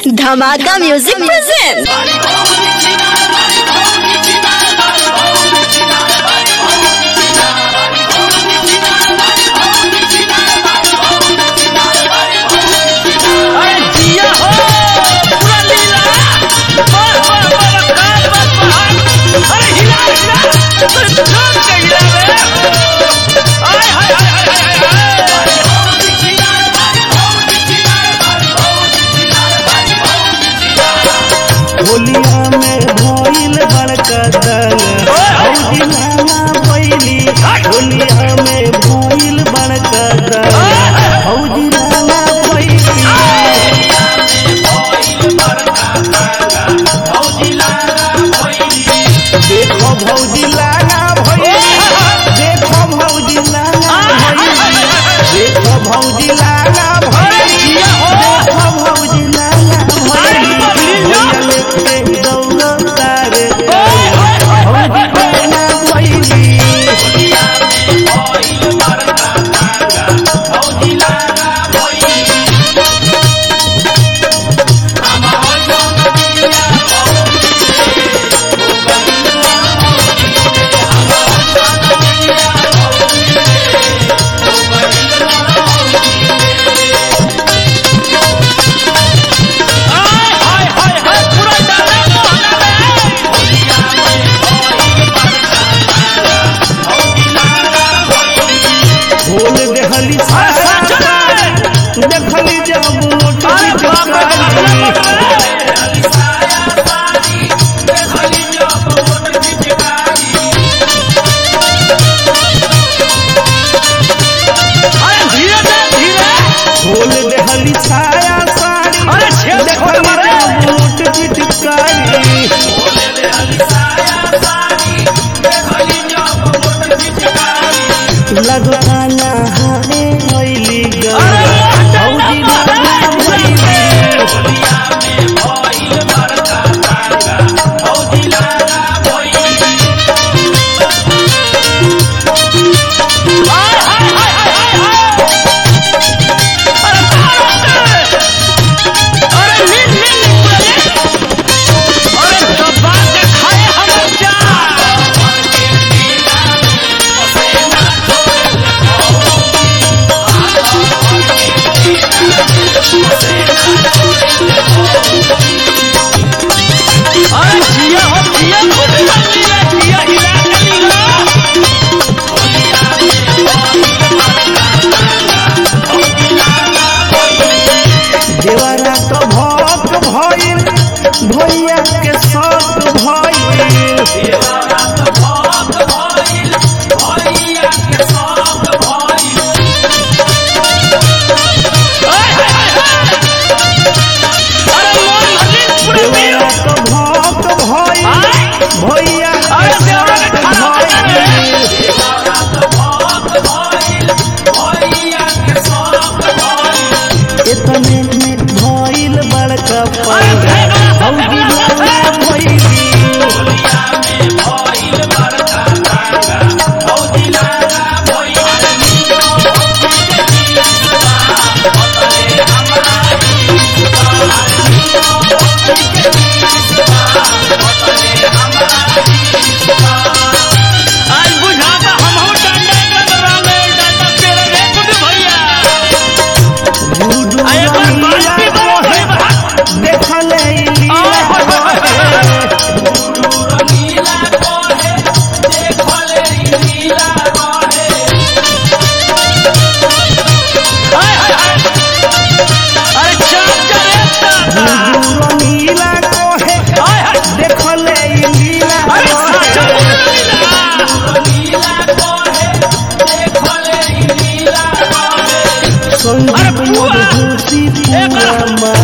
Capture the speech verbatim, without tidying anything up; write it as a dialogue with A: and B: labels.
A: धमाका music present.
B: होलिया में भइल बड़का दंग हौजी नाना बैली। होलिया में भइल बड़का दंग हौजी नाना बैली। देखो भौजी लाना भइली, देखो भौजी लाना भइली, देखो भौजी लाना भइली, देखो भौजी लाना भइली। देखली जब खोल देहली छाया साड़ी, देखली मोट पिचकारी। लगता नहाए भइली देवरा तो भक्त भइल, भैया के शौक भइल। देवरा तो भक्त भइल, भैया के शौक भइल। इतने में भइल बड़का पंगा हौजी नाना भइली। संजीव मधुसी पूरा